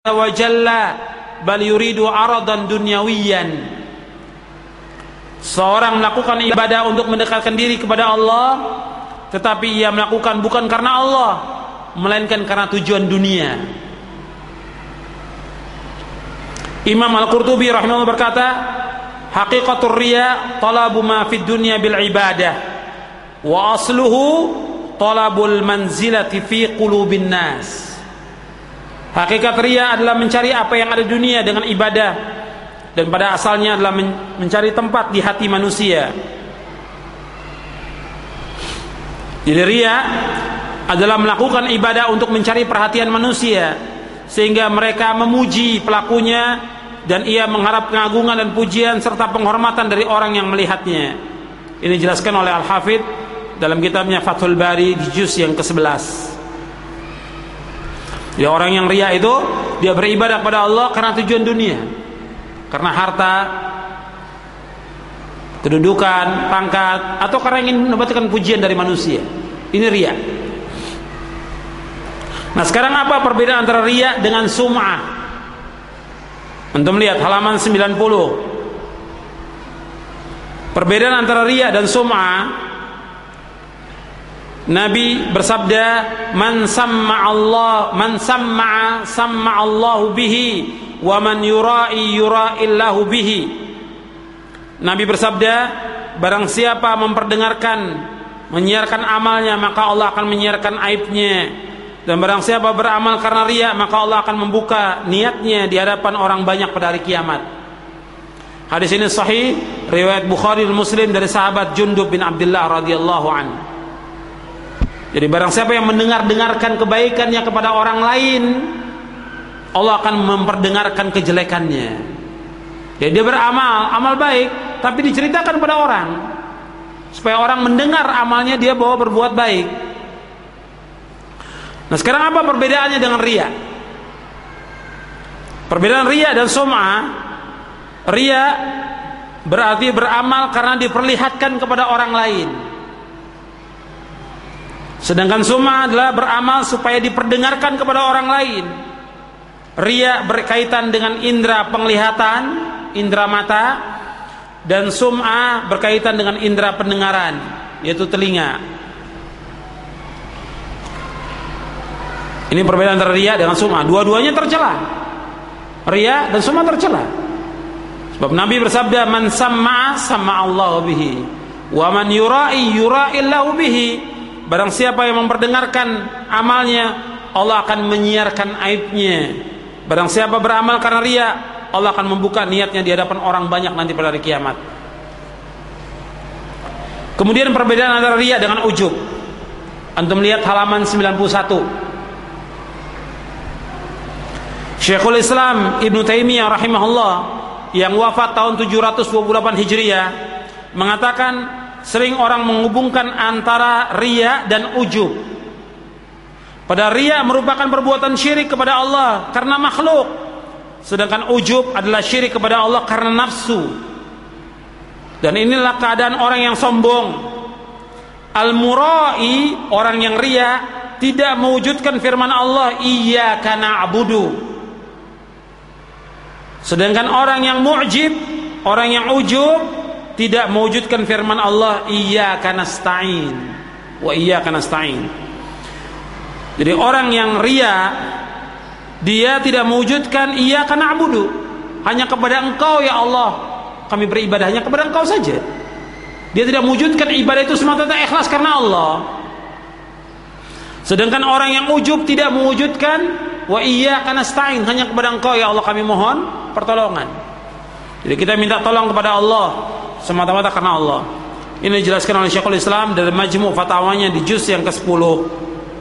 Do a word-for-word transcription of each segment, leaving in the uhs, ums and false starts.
wa jalla bal yuridu aradan dunyawiyan. Seorang melakukan ibadah untuk mendekatkan diri kepada Allah, tetapi ia melakukan bukan karena Allah, melainkan karena tujuan dunia. Imam Al-Qurtubi rahimahullah berkata, haqiqatur riya talabu ma fid dunya bil ibadah wa asluhu talabul manzilati fi qulubin nas. Hakikat riya adalah mencari apa yang ada di dunia dengan ibadah, dan pada asalnya adalah mencari tempat di hati manusia. Jadi riya adalah melakukan ibadah untuk mencari perhatian manusia, sehingga mereka memuji pelakunya dan ia mengharap pengagungan dan pujian serta penghormatan dari orang yang melihatnya. Ini dijelaskan oleh Al-Hafidh dalam kitabnya Fathul Bari di juz yang kesebelas. Ya, orang yang riya itu dia beribadah kepada Allah karena tujuan dunia, karena harta, kedudukan, pangkat, atau karena ingin mendapatkan pujian dari manusia. Ini riya. Nah, sekarang apa perbedaan antara riya dengan sum'ah? Antum lihat halaman sembilan puluh. Perbedaan antara riya dan sum'ah, Nabi bersabda, man samma Allah, man samma samma Allahu bihi, wa man yura'i yura'illahu bihi. Nabi bersabda, barang siapa memperdengarkan, menyiarkan amalnya, maka Allah akan menyiarkan aibnya. Dan barang siapa beramal karena riya, maka Allah akan membuka niatnya di hadapan orang banyak pada hari kiamat. Hadis ini sahih, riwayat Bukhari dan Muslim dari sahabat Jundub bin Abdullah radhiyallahu anhu. Jadi barang siapa yang mendengar-dengarkan kebaikannya kepada orang lain, Allah akan memperdengarkan kejelekannya. Jadi dia beramal, amal baik, tapi diceritakan kepada orang, supaya orang mendengar amalnya dia bahwa berbuat baik. Nah, sekarang apa perbedaannya dengan riya? Perbedaan riya dan sum'ah, riya berarti beramal karena diperlihatkan kepada orang lain, sedangkan sum'ah adalah beramal supaya diperdengarkan kepada orang lain. Riya berkaitan dengan indera penglihatan, indera mata, dan sum'ah berkaitan dengan indera pendengaran, yaitu telinga. Ini perbedaan antara riya dengan sum'ah. Dua-duanya tercela. Riya dan sum'ah tercela. Sebab Nabi bersabda, man sam'a sam'a Allah bihi, wa man yura'i yura'illahu bihi. Barang siapa yang memperdengarkan amalnya, Allah akan menyiarkan aibnya. Barang siapa beramal karena riya, Allah akan membuka niatnya di hadapan orang banyak nanti pada hari kiamat. Kemudian perbedaan antara riya dengan ujub. Antum lihat halaman sembilan puluh satu. Syekhul Islam Ibnu Taimiyah rahimahullah yang wafat tahun tujuh ratus dua puluh delapan Hijriah mengatakan, sering orang menghubungkan antara riya dan ujub. Pada riya merupakan perbuatan syirik kepada Allah karena makhluk, sedangkan ujub adalah syirik kepada Allah karena nafsu. Dan inilah keadaan orang yang sombong. Al-murai, orang yang riya, tidak mewujudkan firman Allah, iyyaka na'budu. Sedangkan orang yang mu'jib, orang yang ujub, tidak mewujudkan firman Allah, iyyaka nasta'in wa iyyaka nasta'in. Jadi orang yang riya, dia tidak mewujudkan iyyaka na'budu, hanya kepada Engkau ya Allah kami beribadah, hanya kepada Engkau saja. Dia tidak mewujudkan ibadah itu semata-mata ikhlas karena Allah. Sedangkan orang yang ujub tidak mewujudkan wa iyyaka nasta'in, hanya kepada Engkau ya Allah kami mohon pertolongan. Jadi kita minta tolong kepada Allah semata-mata karena Allah. Ini dijelaskan oleh Syekhul Islam dalam Majmu' Fatwanya di juz yang kesepuluh.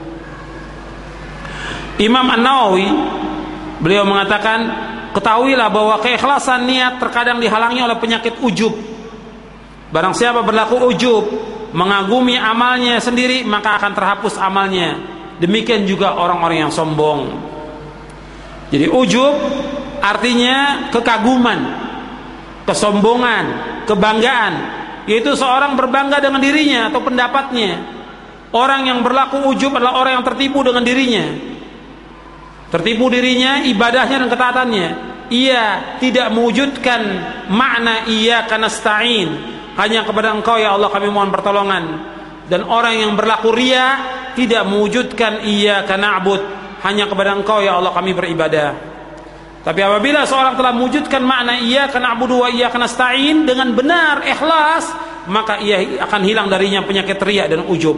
Imam An-Nawawi beliau mengatakan, ketahuilah bahwa keikhlasan niat terkadang dihalangi oleh penyakit ujub. Barang siapa berlaku ujub, mengagumi amalnya sendiri, maka akan terhapus amalnya. Demikian juga orang-orang yang sombong. Jadi ujub artinya kekaguman, kesombongan, kebanggaan, yaitu seorang berbangga dengan dirinya atau pendapatnya. Orang yang berlaku ujub adalah orang yang tertipu dengan dirinya. tertipu dirinya, ibadahnya dan ketaatannya. Ia tidak mewujudkan makna iyyaka nasta'in, hanya kepada Engkau ya Allah kami mohon pertolongan. Dan orang yang berlaku riya tidak mewujudkan iyyaka na'bud, hanya kepada Engkau ya Allah kami beribadah. Tapi apabila seorang telah mewujudkan makna iyyaka na'budu wa iyyaka nasta'in dengan benar ikhlas, maka ia akan hilang darinya penyakit riya dan ujub.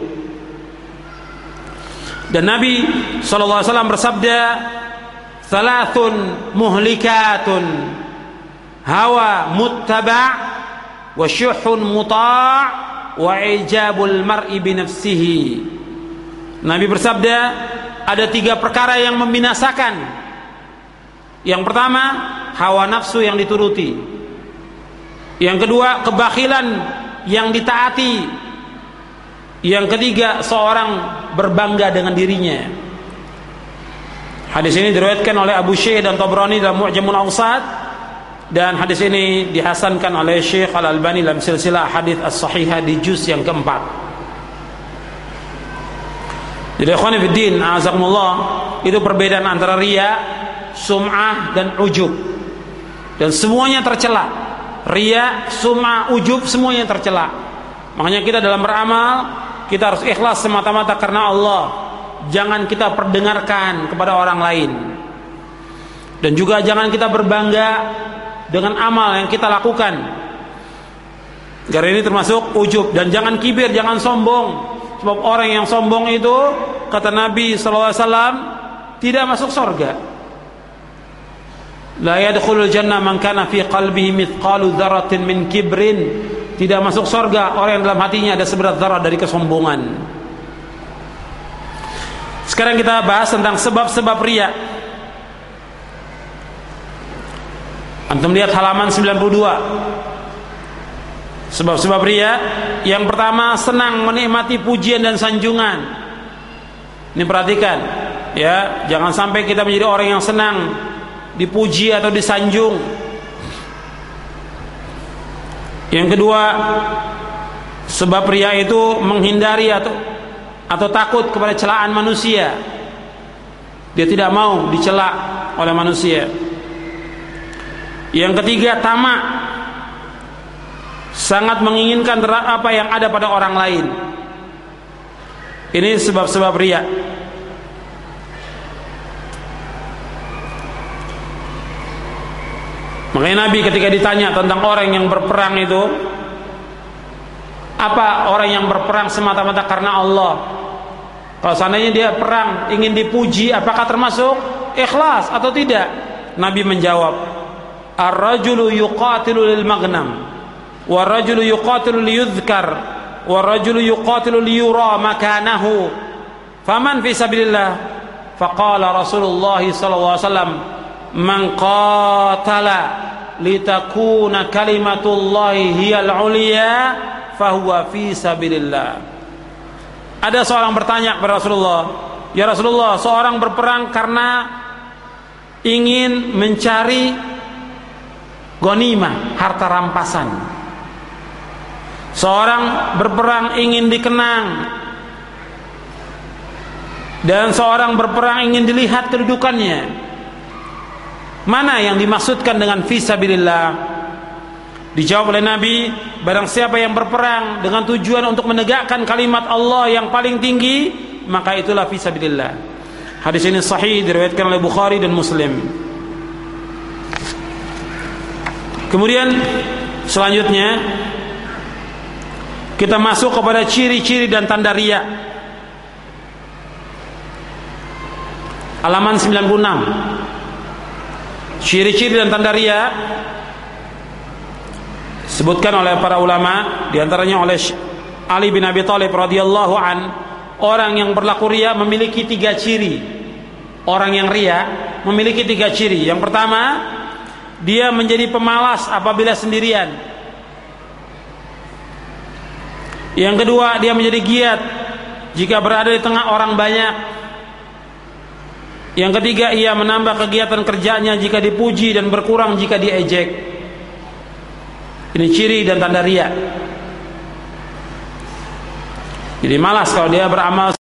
Dan Nabi sallallahu alaihi wasallam bersabda, "Thalathun muhlikatun, hawa muttaba' wa syuhun muta' wa ijabul mar'i bi nafsihi." Nabi bersabda, ada tiga perkara yang membinasakan. Yang pertama, hawa nafsu yang dituruti. Yang kedua, kebakhilan yang ditaati. Yang ketiga, seorang berbangga dengan dirinya. Hadis ini diriwayatkan oleh Abu Syekh dan Tabrani dalam Mu'jamul Awsat, dan hadis ini dihasankan oleh Syekh Al-Albani dalam silsilah hadis as-sahihah di juz yang keempat. Jadi ikhwan fillah, a'azakumullah, itu perbedaan antara riya, sum'ah dan ujub. Dan semuanya tercela. Riya, sum'ah, ujub semuanya tercela. Makanya kita dalam beramal, kita harus ikhlas semata-mata karena Allah. Jangan kita perdengarkan kepada orang lain. Dan juga jangan kita berbangga dengan amal yang kita lakukan. Karena ini termasuk ujub. Dan jangan kibir, jangan sombong. Sebab orang yang sombong itu, kata Nabi sallallahu alaihi wasallam, tidak masuk surga. La yadkhulul jannah man kana fi qalbihi mithqalu dzarratin min kibrin. Tidak masuk surga orang yang dalam hatinya ada seberat zarah dari kesombongan. Sekarang kita bahas tentang sebab-sebab riya. Antum lihat halaman sembilan puluh dua. Sebab-sebab riya. Yang pertama, senang menikmati pujian dan sanjungan. Ini perhatikan, ya, jangan sampai kita menjadi orang yang senang dipuji atau disanjung. Yang kedua, sebab riya itu menghindari atau atau takut kepada celaan manusia. Dia tidak mau dicela oleh manusia. Yang ketiga, tamak, sangat menginginkan apa yang ada pada orang lain. Ini sebab-sebab riya. Makanya Nabi ketika ditanya tentang orang yang berperang itu, apa orang yang berperang semata-mata karena Allah? Kalau seandainya dia perang ingin dipuji, apakah termasuk ikhlas atau tidak? Nabi menjawab, ar-rajulu yuqatilu lil maghnam, war-rajulu yuqatilu liyudhkar, war-rajulu yuqatilu liyura makanahu, faman fi sabilillah? Faqala Rasulullah sallallahu alaihi wasallam, man qatala litakuna kalimatullahi hiyal ulya fahuwa fi sabilillah. Ada seorang bertanya kepada Rasulullah, ya Rasulullah, seorang berperang karena ingin mencari ghanimah, harta rampasan. Seorang berperang ingin dikenang, dan seorang berperang ingin dilihat kedudukannya. Mana yang dimaksudkan dengan fisabilillah? Dijawab oleh Nabi, barang siapa yang berperang dengan tujuan untuk menegakkan kalimat Allah yang paling tinggi, maka itulah fisabilillah. Hadis ini sahih, diriwayatkan oleh Bukhari dan Muslim. Kemudian selanjutnya kita masuk kepada ciri-ciri dan tanda riya. Halaman sembilan puluh enam. Ciri-ciri dan tanda riya sebutkan oleh para ulama, diantaranya oleh Ali bin Abi Thalib radhiyallahu an, orang yang berlaku riya memiliki tiga ciri. Orang yang riya memiliki tiga ciri. Yang pertama, dia menjadi pemalas apabila sendirian. Yang kedua, dia menjadi giat jika berada di tengah orang banyak. Yang ketiga, ia menambah kegiatan kerjanya jika dipuji dan berkurang jika diejek. Ini ciri dan tanda riya. Jadi malas kalau dia beramal